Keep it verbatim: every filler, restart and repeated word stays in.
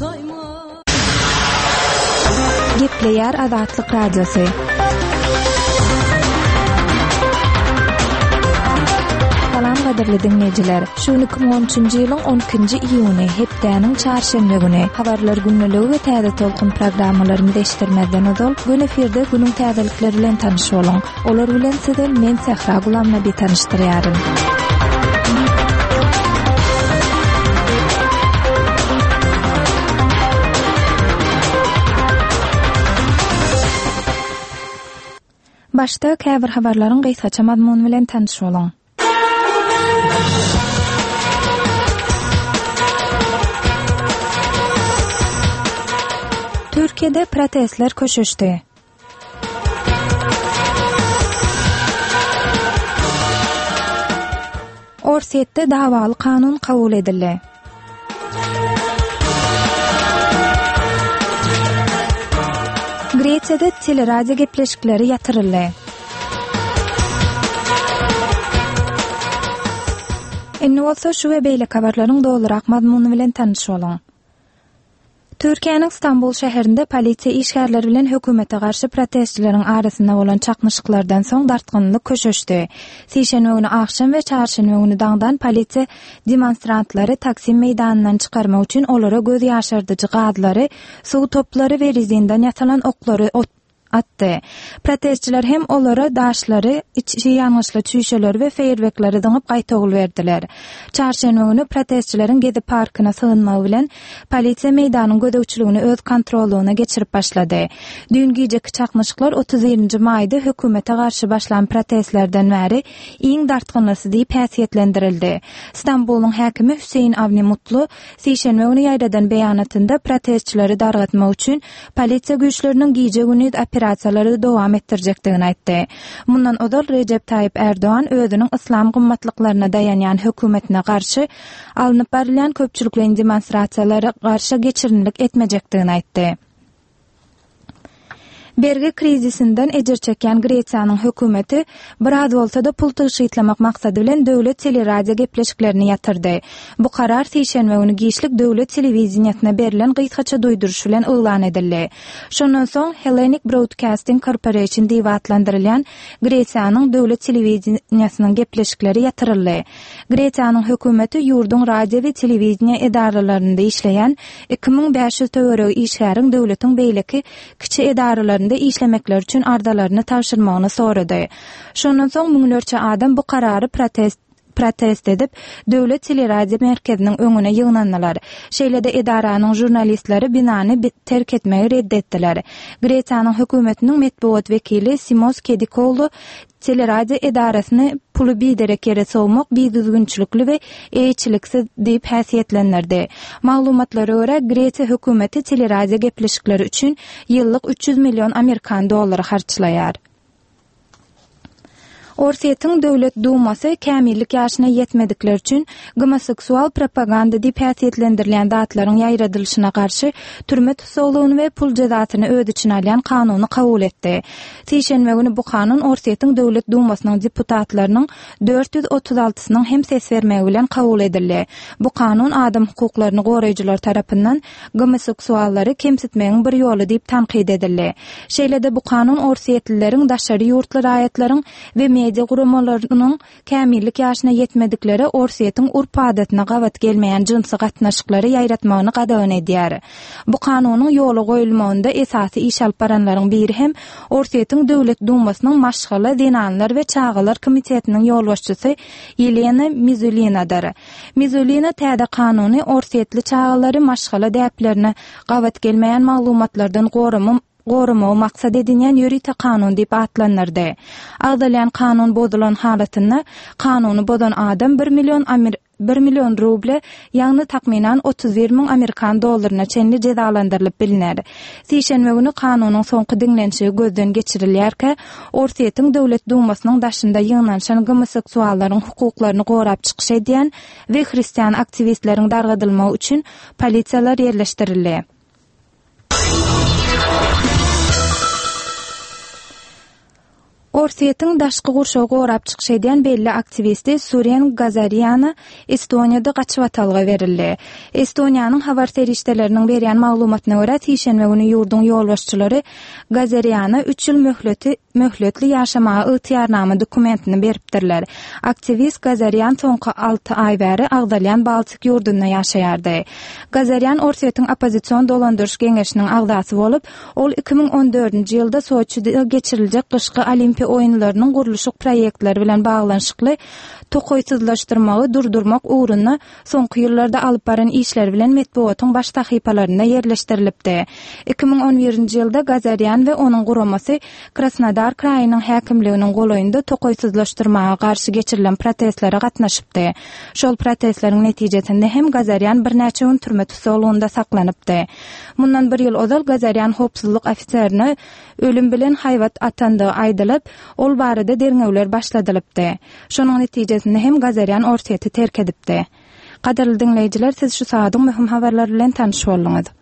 Gepleyer Azatlyk Radiosu. Salam gaderli dinleyijiler. Şunu iki bin on üçünji ýylyň on ikinji iýuny hepdeniň çarşembe güni habarlar günneligi we täze tolkun programmalaryny eşitdirmeden ozal gün eferde günüň täzelikleri bilen tanyş boluň. Olar bilen sizden men Sehra Gulamna bir tanışdyrýarym. Başda käbir habarlaryň gysgaça mazmuny bilen tanyş boluň. Türkiýede protestler köşüşdi. Orsetde dawaly kanun kabul edildi. Gretsiýada teleradio gepleşikleri ýatyryldy. Indi bolsa şu we beýle habarlaryň dolurak mazmuny bilen tanyş boluň. Türkiýanyň Istanbul şäherinde polisiýa işgärleri bilen hökümete garşy protestçileriň arasynda bolan çakmyşyklardan soň dartgynlyk köşüşdi. Seşenbe güni akşam we çarşembe güni daňdan polisiýa demonstrantlary Taksim meýdanynyň çykarmak üçin olara göz ýaşardyjy gazdlary, suw toplary we rezindan ýasalan oklary atdy. Protestçiler hem olara daşlary, içi ýanyşly çüýşeler we feýerwerkleri diňip gaýta ogul berdiler. Çarşembe güni protestçilerin Gezi parkyna sığınmagy bilen polisiýa meýdanyň gödäwçiligini öz kontrolugyna geçirip başlady. Dün geceki çakmyşyklar otuz birinji maýda hökümete garşy başlanan protestlerden bäri iň dartgynlysy diýip häsiýetlendirildi. İstanbulyň häkimi Hüseyin Avni Mutlu seşenbe güni ýaýradan beýanatynda protestçileri dargatmak üçin polisiýa güýçleriniň gije güni operatsiýalary dowam etdirjekdigini aýtdy. Mundan odal Recep Tayyip Erdoğan özüniň islam gymmatlyklaryna dayanýan hökümetine garşy alınıp barilen köpçüliklerin demonstrasiýalary garşy geçirinlik etmejekdigini aýtdy. Berge krizisinden ejir çeken Gretsiýanyň hökümeti biraz bolsa-da pul tyşytlamak maksady bilen döwlet teleradio gepleşiklerini ýatyrdy. Bu karar seşenbe güni Gişlik döwlet telewiziýasyna berilen gysgaça doýduruş bilen elan edildi. Şondan soň Hellenic Broadcasting Corporation diýip atlandyrylýan Gretsiýanyň döwlet telewiziýasynyň gepleşikleri ýatyryldy. Gretsiýanyň hökümeti ýurdun radio we telewiziýa edaralarynda işleýän iki bin beş ýüz töwereg işgäriň döwletiň beýleki kiçi edaralarynda işlemekler üçin ardalaryny tapşyrmagyny sorady. Şondan soň müňlerçe adam bu karary protest protest edip döwlet teleradio merkeziniň öňüne ýygnandylar. Şeýlede edaranyň jurnalistleri binany terk etmegi reddetdiler. Gretsiýanyň hökümetiniň medeniýet wekili Simos Kedikoğlu teleradio edarasyny pulu biderek ýere sowmak biýdüzgünçilikli we eýçiliksiz diýip häsiýetlendirdi. Maglumatlara görä Gretsiýa hökümeti teleradio gepleşikleri üçin ýyllyk üç ýüz million Amerikan dollary harçlaýar. Orsetýanyň döwlet dumasy kämillik ýaşyna ýetmedikleri üçin homoseksual propaganda diýip häsiýetlendirilýän zatlaryň ýaýradylyşyna garşy türme tutsalygyny we pul jazasyny öz içine alýan kanuny kabul etdi. Seşenbe güni bu kanun Orsetýanyň döwlet dumasynyň deputatlarynyň dört ýüz otuz altysynyň hem ses bermegi bilen kabul edildi. Bu kanun adam hukuklaryny goraýjylar tarapyndan homoseksuallary kemsitmegiň bir ýoly diýip tanqid edildi. Şeýlede bu kanun Orsetýalyleriň daşary ýurtlar aýatlaryň we media guramalarının kämillik ýaşyna ýetmedikleri Orsetýanyň urp-adatyna gawat gelmeýän jynsy gatnaşyklary ýaýratmagyny gadawan edýär. Bu kanunyň ýoly goýulmagynda esasy iş alyp baranlaryň biri hem Orsetýanyň döwlet dumasynyň maşgaly dinanlar we çağalar komitetiniň ýolbaşçysy Yelena Mizulinadyr. Mizulina täze kanuny Orsetýaly çağalary maşgaly däplerini gawat gelmeýän maglumatlardan gorama gorama maksat edilýän ýürite kanun diýip atlanyrdy. Agdalýan kanun bozulan halatynda kanuny bozan adam bir million Amer bir million ruble, ýagny takminan otuz bir min Amerikan dollaryna çenli cezalandyrylyp bilinär. Seşenbe güni kanunyň soňky diňlenşigi gözden geçirilýärkä, Orsetýanyň döwlet dumasynyň daşynda ýygnanşan homoseksuallaryň hukuklaryny gorap çykyş edýän we hristiýan aktivistleriň dargadylmagy üçin polisiýalar ýerleşdirildi. Orsiýetiň daşky gurşagy gorap çykyş edýän belli aktivisti Suren Gazariana Estoniýada gaçyp atalga berildi. Estoniýanyň habar serişdeleriniň berýän maglumatyna görä, Tişenbe güni ýurduň ýolbaşçylary Gazariana üç ýyl möhleti möhletli ýaşamaga ygtyýarnama dokumentini beripdirler. Aktivist Gazarian soňky alty ay bäri Agdalyan Baltyk ýurdunda ýaşaýardy. Gazarian Orsiýetiň opozisiýon dolandyryş geňeşiniň agdasy bolup, ol iki ming on dördünji ýylda Soçyda geçiriljek gyşky Olimpiýa oýunlarynyň guruluşyk proýektleri bilen baglanyşykly tokoýsuzlaşdyrmagy durdurmak uğruna soňky ýyllarda alyp baran işler bilen medeniýetiň baş tahypalaryna ýerleşdirilipdi. iki ming on birinji ýylda Gazarian we onuň guramasy Krasnodar kraýynyň häkimliginiň golaýynda tokoýsuzlaşdyrmaga garşy geçirilen protestlere gatnaşypdy. Şol protestleriň netijesinde hem Gazarian bir näçe gün türme tutulýanda saklanypdy. Mundan bir ýyl ozal Gazarian howpsuzlyk ofiserini ölüm bilen haýwat atandygy aýdylyp, ol barada derňewler başladylypdy. Şonuň netijesinde hem Gazarian Orsiýeti terk edipdi. Gaderly dinleýijiler, siz şu sagadyň möhüm habarlary bilen tanyş boldunuz.